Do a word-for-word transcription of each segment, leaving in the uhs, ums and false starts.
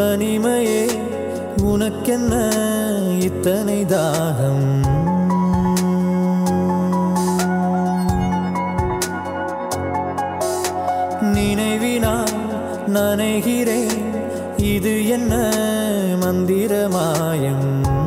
தனிமையே உனக்கென்ன இத்தனை தாகம்? நினைவினால் நனைகிறேன், இது என்ன மந்திர மாயம்?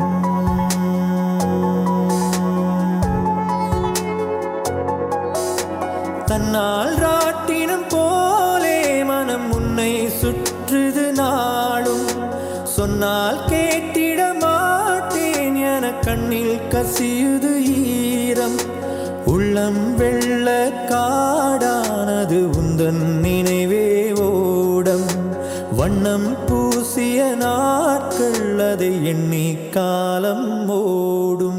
தன்னால் ராட்டினம் போலே மனம் உன்னை சுற்றுது நாளும். சொன்னால் கேட்டிட மாட்டேன் என கண்ணில் கசியுது ஈரம். உள்ளம் வெள்ள காடானது உந்தன் நினைவே ஓடம். வண்ணம் பூசிய நாட்கள் அதை எண்ணி காலம் ஓடும்.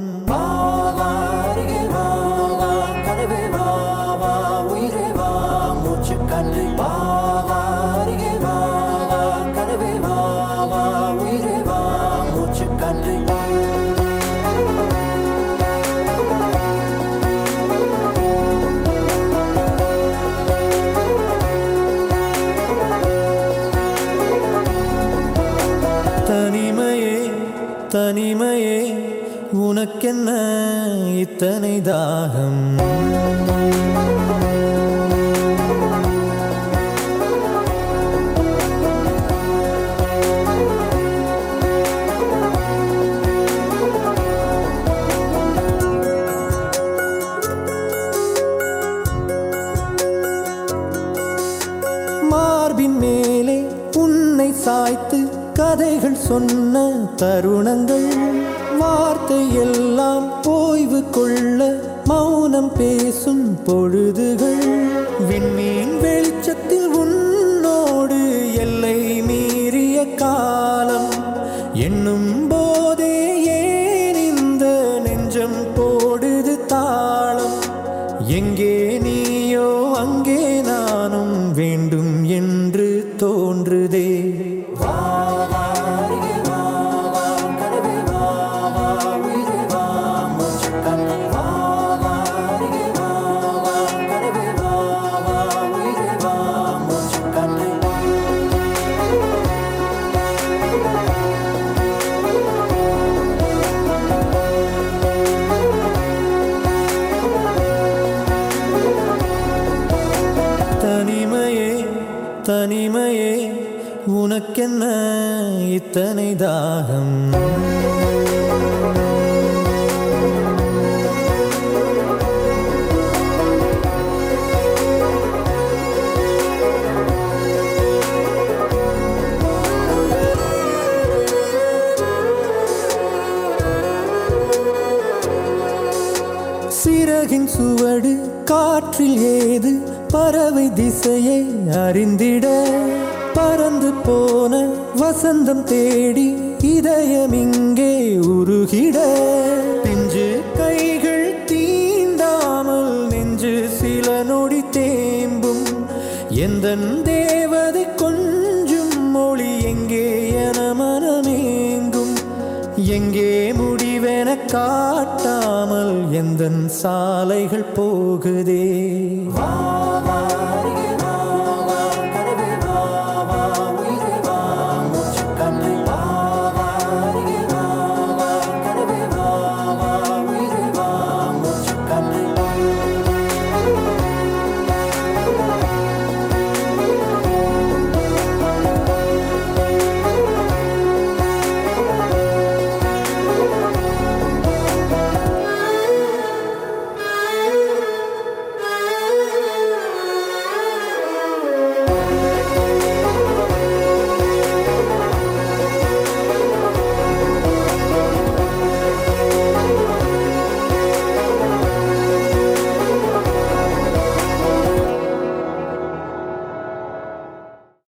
தனிமையே தனிமையே உனக்கென்ன இத்தனை தாகம்? மார்பின் மேலே உன்னை சாய்த்து கதைகள் சொன்ன தருணங்கள். வார்த்தை எல்லாம் ஓய்வு கொள்ள மௌனம் பேசும் பொழுதுகள். விண்மீன் வெளிச்சத்தில் உன்னோடு எல்லை மீறிய காலம். எண்ணும் போதே ஏன் இந்த நெஞ்சம் போடுது தாளம்? எங்கே நீயோ அங்கே நானும் வேண்டும் என்று தோன்றுதே. தனிமையே தனிமையே உனக்கென்ன இத்தனை தாகம்? சிறகின் சுவடு காற்றில் ஏது? பறவை திசையை அறிந்திட பறந்து போன வசந்தம் தேடி இதயம் இங்கே உருகிட. பிஞ்சு கைகள் தீண்டாமல் நெஞ்சு சில நொடி தேம்பும். எந்தன் தேவதை கொஞ்சும் மொழி எங்கே என மனமேங்கும். எங்கே முடிவென காட்டாமல் எந்தன் சாலைகள் போகுதே.